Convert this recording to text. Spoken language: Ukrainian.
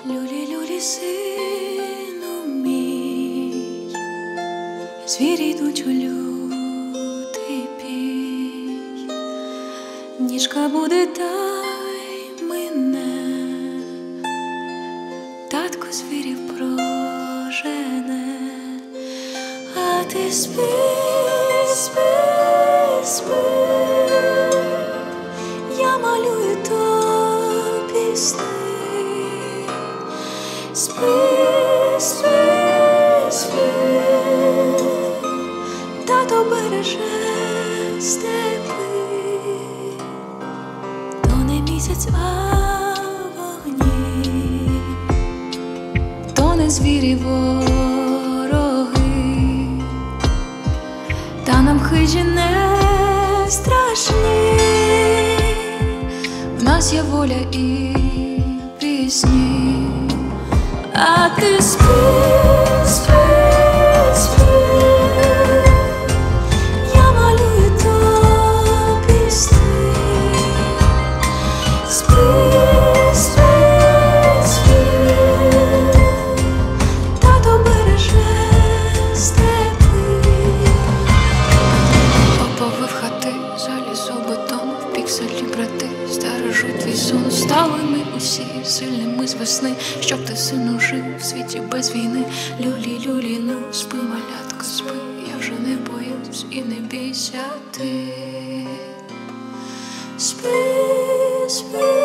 Люлі, люлі, сину мій, звірі йдуть у лютий пій, ніжка буде та й мине, татко звірів прожене, а ти спи, спи, спи, я малюю тобі сни. Спи, спи, спи, тато береже степи, то не місяць, а вогні, то не звірі вороги, та нам хижі не страшні, в нас є воля і пісні. А ти спи, спи, спи, я малюю тобі сни. Спи, спи, спи, тато береже степи. Поповив хати, залізобетон, в пікселі брати, стережуть твій сон. Стали ми усі сильними з весни, щоб ти, сину, жив в світі без війни. Люлі, люлі, ну спи, малятко, спи, я вже не боюсь і не бійся ти. Спи, спи.